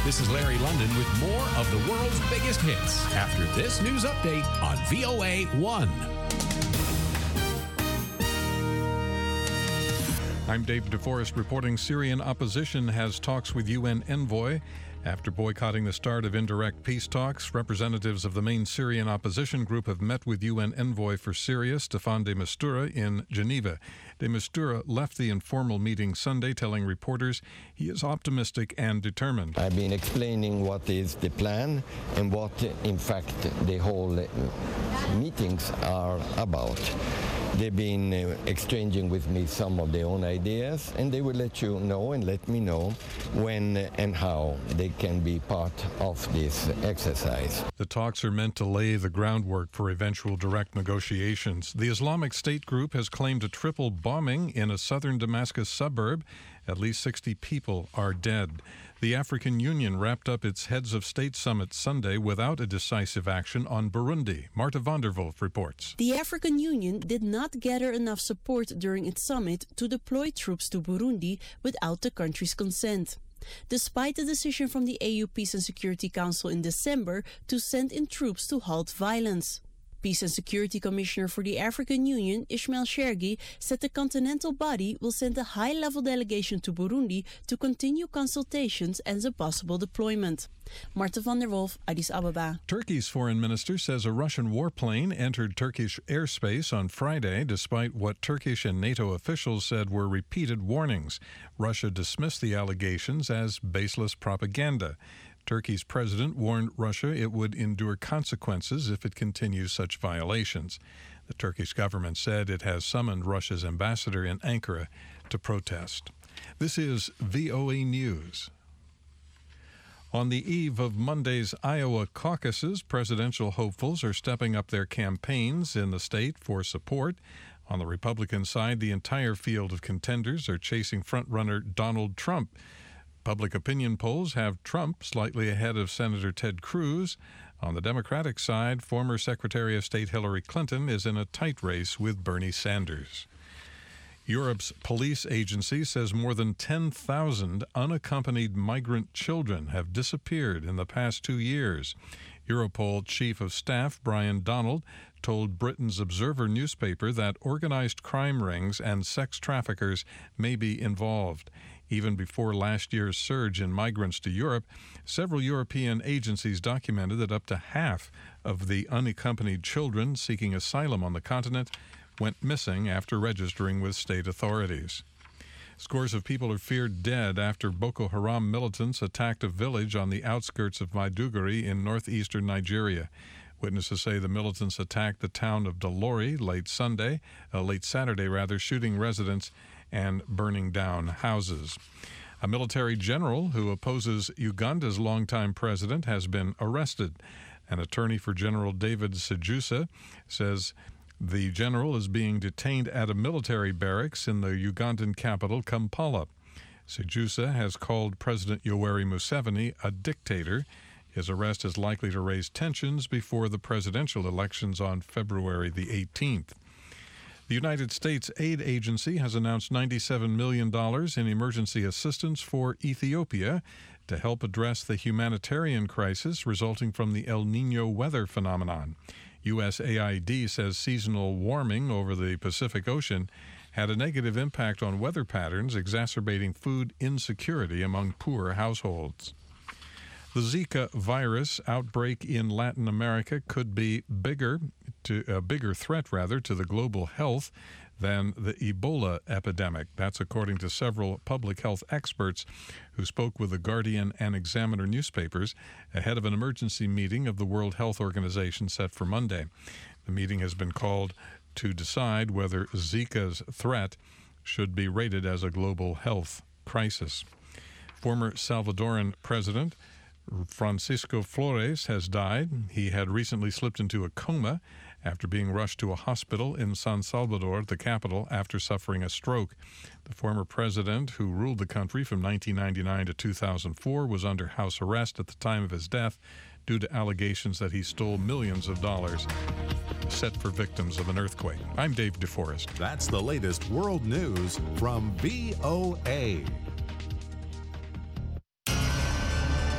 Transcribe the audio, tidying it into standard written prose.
This is Larry London with more of the world's biggest hits after this news update on VOA 1. I'm Dave DeForest reporting Syrian opposition has talks with UN envoy. After boycotting the start of indirect peace talks, representatives of the main Syrian opposition group have met with UN envoy for Syria, Staffan de Mistura, in Geneva. De Mistura left the informal meeting Sunday, telling reporters he is optimistic and determined. I've been explaining what is the plan and what, in fact, the whole meetings are about. They've been exchanging with me some of their own ideas, and they will let you know and let me know when and how they can be part of this exercise. The talks are meant to lay the groundwork for eventual direct negotiations. The Islamic State group has claimed a triple bombing in a southern Damascus suburb. At least 60 people are dead. The African Union wrapped up its Heads of State Summit Sunday without a decisive action on Burundi. Marta van der Wolf reports. The African Union did not gather enough support during its summit to deploy troops to Burundi without the country's consent, despite the decision from the AU Peace and Security Council in December to send in troops to halt violence. Peace and Security Commissioner for the African Union, Ismail Shergi, said the continental body will send a high-level delegation to Burundi to continue consultations and a possible deployment. Marta van der Wolf, Addis Ababa. Turkey's foreign minister says a Russian warplane entered Turkish airspace on Friday, despite what Turkish and NATO officials said were repeated warnings. Russia dismissed the allegations as baseless propaganda. Turkey's president warned Russia it would endure consequences if it continues such violations. The Turkish government said it has summoned Russia's ambassador in Ankara to protest. This is VOA News. On the eve of Monday's Iowa caucuses, presidential hopefuls are stepping up their campaigns in the state for support. On the Republican side, the entire field of contenders are chasing frontrunner Donald Trump. Public opinion polls have Trump slightly ahead of Senator Ted Cruz. On the Democratic side, former Secretary of State Hillary Clinton is in a tight race with Bernie Sanders. Europe's police agency says more than 10,000 unaccompanied migrant children have disappeared in the past 2 years. Europol Chief of Staff Brian Donald told Britain's Observer newspaper that organized crime rings and sex traffickers may be involved. Even before last year's surge in migrants to Europe, several European agencies documented that up to half of the unaccompanied children seeking asylum on the continent went missing after registering with state authorities. Scores of people are feared dead after Boko Haram militants attacked a village on the outskirts of Maiduguri in northeastern Nigeria. Witnesses say the militants attacked the town of Dalori late Saturday, shooting residents and burning down houses. A military general who opposes Uganda's longtime president has been arrested. An attorney for General David Sejusa says the general is being detained at a military barracks in the Ugandan capital, Kampala. Sejusa has called President Yoweri Museveni a dictator. His arrest is likely to raise tensions before the presidential elections on February the 18th. The United States Aid Agency has announced $97 million in emergency assistance for Ethiopia to help address the humanitarian crisis resulting from the El Niño weather phenomenon. USAID says seasonal warming over the Pacific Ocean had a negative impact on weather patterns, exacerbating food insecurity among poor households. The Zika virus outbreak in Latin America could be a bigger threat to the global health than the Ebola epidemic. That's according to several public health experts who spoke with the Guardian and Examiner newspapers ahead of an emergency meeting of the World Health Organization set for Monday. The meeting has been called to decide whether Zika's threat should be rated as a global health crisis. Former Salvadoran President Francisco Flores has died. He had recently slipped into a coma after being rushed to a hospital in San Salvador, the capital, after suffering a stroke. The former president, who ruled the country from 1999 to 2004, was under house arrest at the time of his death due to allegations that he stole millions of dollars set for victims of an earthquake. I'm Dave DeForest. That's the latest world news from VOA.